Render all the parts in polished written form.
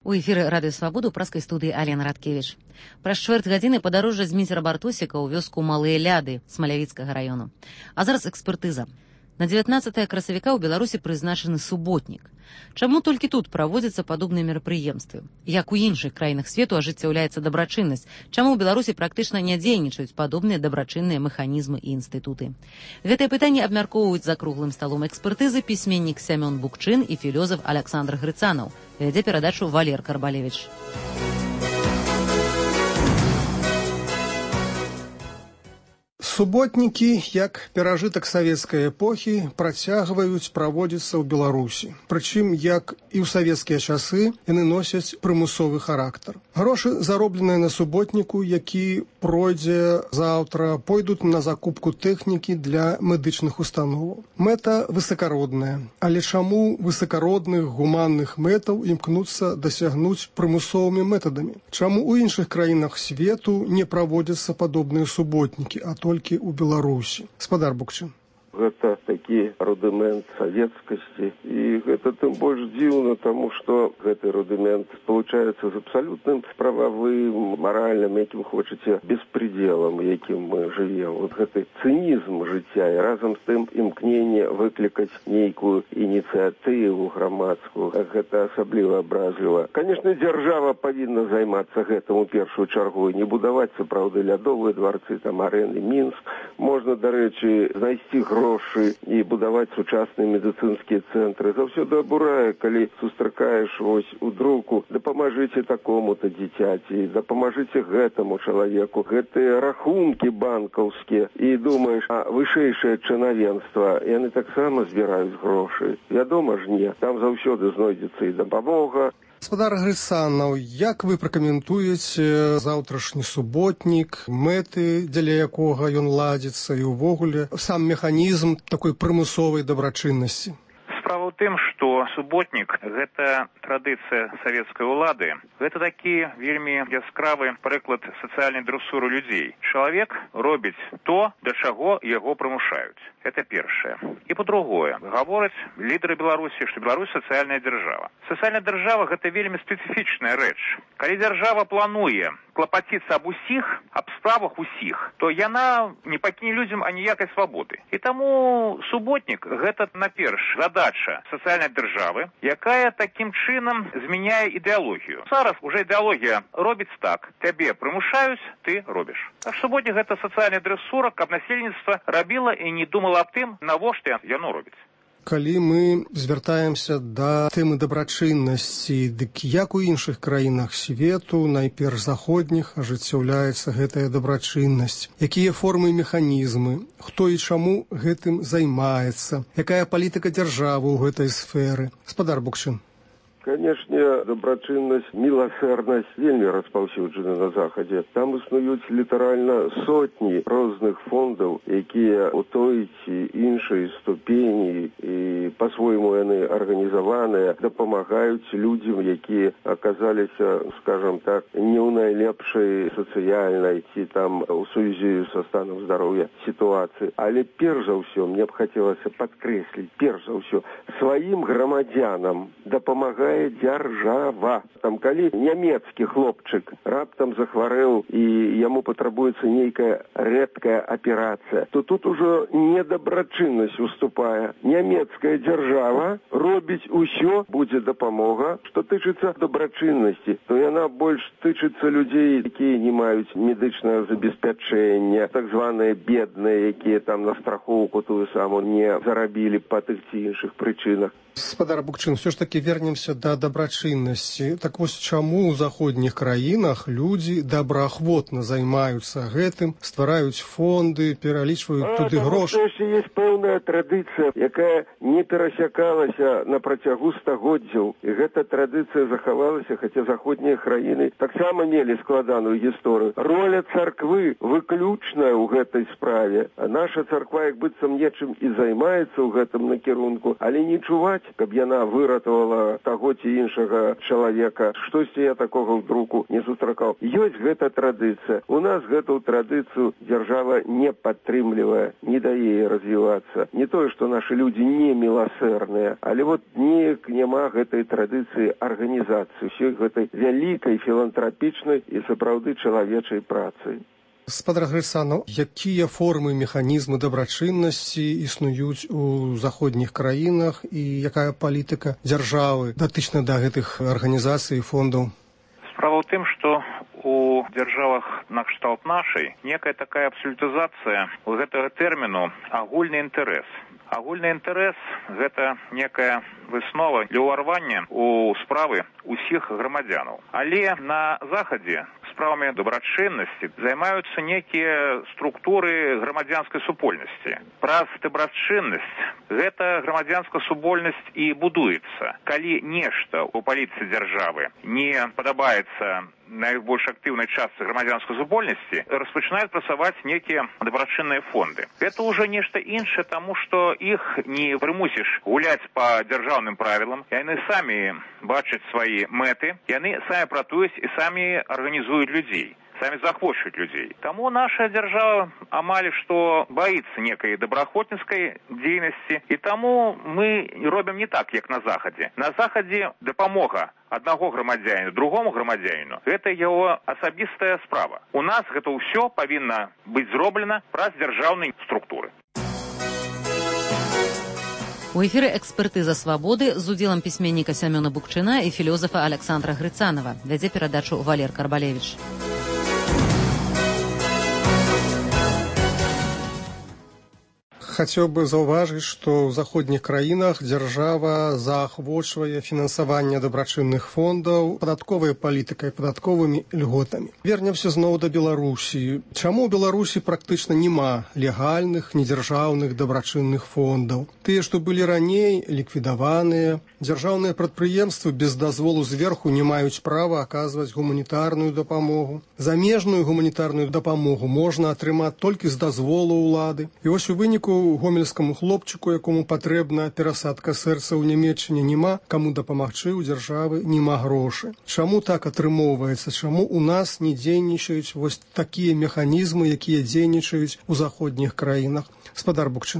У эфіры радыё Свабоду праскай студыі Алена Радкевіч. Праз чвэрць гадзіны падарожжа Зміцера Бартосіка ў вёску Малыя Ляды Смалявіцкага раёну. А зараз экспертыза. На 19 красавіка ў Беларусі прызначаны суботнік. Чаму толькі тут праводзяцца падобныя мерапрыемствы? Як у іншых краінах свету ажыццяўляецца дабрачыннасць? Чаму ў Беларусі практычна не дзейнічаюць падобныя дабрачынныя механізмы і інстытуты? Гэтае пытанне абмяркоўваюць за круглым сталом экспертызы пісьменнік Сямён Букчын і філёзаф Аляксандр Грыцанаў. Вядзе перадачу Валер Карбалевіч. Суботнікі, як перажытак савецкай эпохі, працягваюць праводзіцца ў Беларусі. Прычым, як і ў савецкія часы, яны носяць прымусовы характар. Грошы, заробленыя на суботніку, які пройдзе заўтра, пойдуць на закупку тэхнікі для медычных установаў. Мэта высакародная. Але чаму высакародных гуманных мэтаў імкнуцца дасягнуць прымусовымі метадамі? Чаму ў іншых краінах свету не праводзяцца падобныя суботнікі, а толькі у Беларусі? Гаспадар Букчын. Гэта такі рудымент савецкасці, і гэта тым больш дзіўна, таму што гэты рудымент спалучаецца з абсалютным прававым, маральным, якім хочаце, беспределам, якім мы жывем. Вот гэты цынізм жыцця і разам з тым імкненне выклікаць нейкую ініцыятыву грамадскую, гэта асабліва абразліва. Канешне, дзяржава павінна займацца гэтым у першую чаргу, не будаваць сапраўды лядовыя дворцы, там арэны, Мінск. Можна, дарэчы, знайсці грошы і будаваць сучасныя медыцынскія цэнтры. Заўсёды абурае, калі сустракаеш вось у друку: дапамажыце такому-то дзіцяці, дапамажыце гэтаму чалавеку, гэтыя рахункі банкаўскія. І думаеш, а вышэйшае чынавенства, яны таксама збіраюць грошы? Вядома ж не. Там заўсёды знойдзецца і дапамога. Гаспадар Грыцанаў, як вы пракаментуеце заўтрашні суботнік, мэты, дзеля якога ён ладзіцца, і ўвогуле сам механізм такой прымусовай дабрачыннасці? Справа ў тым, што суботнік – гэта традыцыя савецкай улады. Гэта такі вельмі яскравы прыклад сацыяльнай дрэсуры людзей. Чалавек робіць то, да чаго яго прымушаюць. Это першае. І па-другое, гавораць лідары Беларусі, што Беларусь сацыяльная дзяржава. Сацыяльная дзяржава – гэта вельмі спецыфічная рэч. Калі дзяржава плануе клапаціцца аб усіх, аб справах усіх, то яна не пакіне людзям аніякай свабоды. І таму суботнік – гэта, наперш, задача сацыяльнай дзяржавы, якая такім чынам змяняе ідэалогію. Зараз уже ідэалогія робіць так: цябе прымушаюць, ты робіш. Так суботнік – гэта сацыяльная дрэсура, каб насельніцтва рабіла і не думала аб тым, навошта яно робіць. Калі мы звяртаемся да тэмы дабрачыннасці, дык як у іншых краінах свету, найперш заходніх, ажыццяўляецца гэтая дабрачыннасць? Якія формы і механізмы? Хто і чаму гэтым займаецца? Якая палітыка дзяржавы ў гэтай сферы? Гаспадар Букчын. Канешне, дабрачыннасць, міласэрнасць вельмі распаўсюджаны на Захадзе. Там існуюць літаральна сотні розных фондаў, якія ў той ці іншай ступені і па-свойму яны арганізаваныя, дапамагаюць людзям, якія аказаліся, скажам так, не ў найлепшай сацыяльнай ці там у сувязі са станам здароўя сітуацыі. Але перш за ўсё, мне б хацелася падкрэсліць, перш за ўсё, сваім грамадзянам дапамагае дзяржава. Там, калі нямецкі хлопчык раптам захварэў і яму патрабуецца нейкая рэдкая аперацыя, то тут ужо не дабрачыннасць уступае. Нямецкая дзяржава робіць усё, будзе дапамога. Што тычыцца дабрачыннасці, то яна больш тычыцца людзей, якія не маюць медычнага забеспячэння, так званыя бедныя, якія там на страхоўку тую саму не зарабілі па тых ці іншых прычынах. Гаспадар Букчын, все ж таки вернемся да дабрачыннасці. Так вось чаму ў заходніх краінах людзі добраахвотна займаюцца гэтым, ствараюць фонды, пералічваюць туды грошы? Таму што ёсць пэўная традыцыя, якая не перасякалася на працягу стагоддзяў. І гэта традыцыя захавалася, хаця заходнія краіны таксама мелі складаную гісторыю. Роля царквы выключная ў гэтай справе. А наша царква як быццам нечым і займаецца ў гэтым накірунку, але не чуваць, каб яна выратавала таго таго ці іншага чалавека. Штосьці я такога вдруг не сустракаў. Ёсць гэта традыцыя. У нас гэту традыцыю дзяржава не падтрымлівае, не дае развівацца. Не тое, што нашы людзі не міласэрныя, але вот неяк няма гэтай традыцыі арганізацыі, усёй гэтай вялікай філантрапічнай і сапраўды чалавечай працы. Спадар Грыцанаў, якія формы, механізмы дабрачыннасці існуюць у заходніх краінах і якая палітыка дзяржавы датычна да гэтых арганізацый і фондаў? Справа ў тым, што у дзяржавах накшталт нашай некая такая абсалютызацыя гэтага тэрміну агульны інтарэс. Агульны інтарэс – гэта некая выснова для ўварвання ў справы ўсіх грамадзянаў. Але на Захадзе справамі дабрачыннасці займаюцца некія структуры грамадзянскай супольнасці. Праз дабрачыннасць гэта грамадзянская супольнасць і будуецца. Калі нешта ў палітыцы дзяржавы не падабаецца найбольш актыўнай частцы грамадзянскай супольнасці, распачынаюць працаваць некія дабрачынныя фонды. Гэта ўжо нешта іншае, таму што іх не прымусіш гуляць па дзяржаўным правілам. Яны самі бачаць свае мэты, яны самі пратуюць і самі арганізуюць людзей. Самі захвочваюць людзей. Таму наша дзяржава амаль што баіцца некай добраахвотніцкай дзейнасці, і таму мы робім не так, як на Захадзе. На Захадзе дапамога аднаго грамадзяніну другому грамадзяніну – гэта яго асабістая справа. У нас гэта ўсё павінна быць зроблена праз дзяржаўныя структуры. У эфіры «Экспертыза свабоды» з удзелам пісьменніка Сямёна Букчына і філёзафа Александра Грыцанова. Вядзе перадачу Валер Карбалевіч. Хацеў бы заўважыць, што ў заходніх краінах дзяржава заахвочвае фінансаванне дабрачынных фондаў падатковай палітыкай, падатковымі льготамі. Вернемся зноў да Беларусі. Чаму ў Беларусі практычна няма легальных, недзяржаўных дабрачынных фондаў? Тыя, што былі раней, ліквідаваныя. Дзяржаўныя прадпрыемствы без дазволу зверху не маюць права аказваць гуманітарную дапамогу. Замежную гуманітарную дапамогу можна атрымаць толькі з дазволу ўлады. І вось у выніку гомельскаму хлопчыку, якому патрэбна перасадка сэрца ў Нямецчыне, няма каму дапамагчы, у дзяржавы няма грошай. Чаму так атрымоўваецца? Чаму у нас не дзейнічаюць вось такія механізмы, якія дзейнічаюць у заходніх краінах? Спадар Букчин.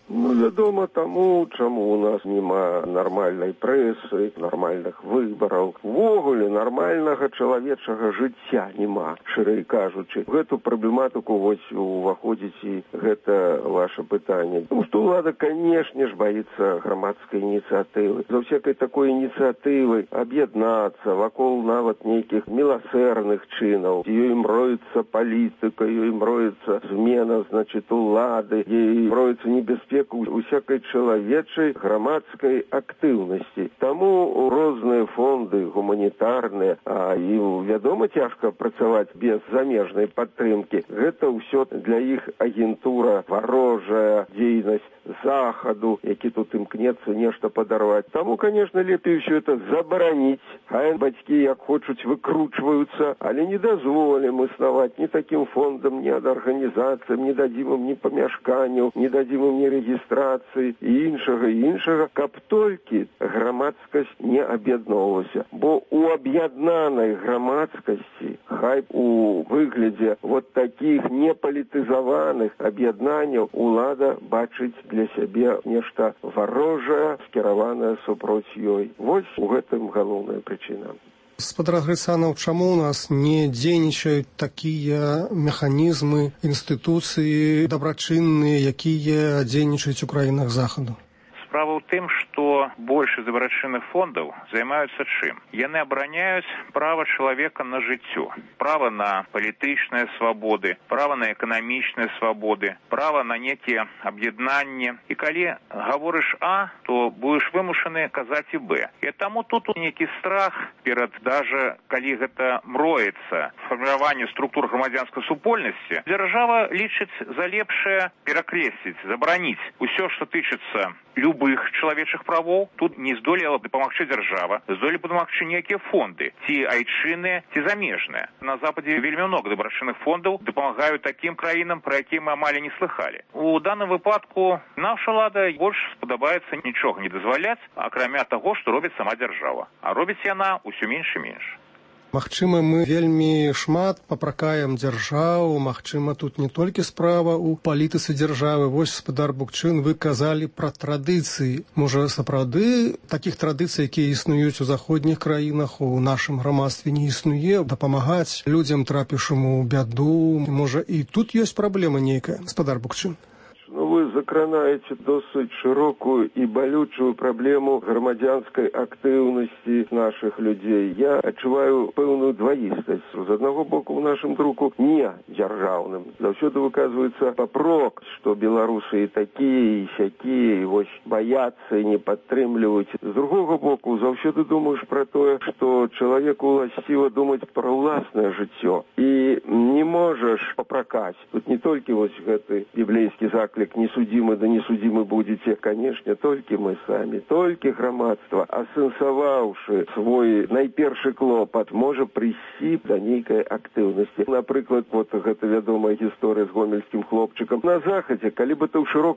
Вядома таму, чаму у нас няма нармальнай прэсы, нармальных выбараў. Увогуле нармальнага чалавечага жыцця няма, шырэй кажучы. Гэту праблематыку вось уваходзіць і гэта ваше пытанне. Тому што ўлада, канешне ж, баіцца грамадскай ініцыятывы. За всякай такой ініцыятывы аб'яднацца вакол нават нейкіх міласэрных чынаў. Ёй мроецца палітыка, ёй мроецца змена, значит, улады, ёй мроецца небяспека усякай чалавечай грамадскай актыўнасці. Таму розныя фонды гуманітарныя, а ім, вядома, цяжка працаваць без замежнай падтрымкі. Гэта ўсё для іх агентура, варожая дзейнасць Захаду, які тут імкнецца нешта падарваць. Таму, конечно, лепей усё это забараніць. А бацькі, як хочуць, выкручваюцца, але не дазволім існаваць ні такім фондам, ні ад арганізацыям, не дадзім ім ні памяшканняў, не дадзім ім ні рэгістрацыі і іншага, каб толькі грамадскасць не аб'ядноўвалася. Бо у аб'яднанай грамадскасці, хай у выглядзе вот такіх непалітызаваных аб'яднанняў, улада бачыць для сябе нешта варожае, скіраванае супроць ёй. Вось у гэтым галоўная прычына. Спадар Грыцанаў, чаму у нас не дзейнічаюць такія механізмы, інстытуцыі дабрачынныя, якія дзейнічаюць у краінах Захаду? Справа ў тым, што большасць дабрачынных фондаў займаюцца чым? Яны абараняюць права чалавека на жыццё, права на палітычныя свабоды, права на эканамічныя свабоды, права на некія аб'яднанні. І калі гаворыш А, то будзеш вымушаны казаць і Б. І таму тут нейкі страх перад даже, калі гэта мроецца фарміраванне структур грамадзянскай супольнасці, дзяржава лічыць за лепшае перакрэсліць, забараніць усё, што тычыцца любых любых чалавечых правоў тут не здолела дапамагчы дзяржава, здолелі дапамагчы нейкія фонды, ці айчынныя, ці замежныя. На Западзе вельмі много дабрачынных фондаў дапамагаюць такім краінам, пра якія мы амаль не слыхалі. У данным выпадку наша ўлада больш спадабаецца нічога не дазваляць, акрамя таго, што робіць сама дзяржава. А робіць яна ўсё менш і менш. Магчыма, мы вельмі шмат папракаем дзяржаву, магчыма, тут не толькі справа ў палітыцы дзяржавы. Вось, гаспадар Букчын, вы казалі пра традыцыі. Можа, сапраўды такіх традыцый, якія існуюць у заходніх краінах, у нашым грамадстве не існуе, дапамагаць людзям, трапіўшым у бяду. Можа, і тут ёсць праблема нейкая, гаспадар Букчын? Ну, вы закранаете досыць широкую и болючую проблему громадянской активности наших людей. Я адчуваю пэўную двоістасць. З одного боку, в нашем друку не дзяржаўным. Заўсёды выказывается папрок, что белорусы и такие, и сякие, и вось боятся и не падтрымліваюць. З другого боку, заўсёды думаешь про то, что человеку уласціва думать про уласнае жыццё. И не можешь попракаць. Тут не только вось гэты библейский заклик «Несудимы, да несудимы будете», конечно, только мы сами, только громадство, асэнсаваўшы свой найпершы клопат, можа прыйсці да нейкай актыўнасці. Напрыклад, вот гэта вядомая гісторыя з гомельскім хлопчыкам. На захадзе, калі бы ты ў шырокай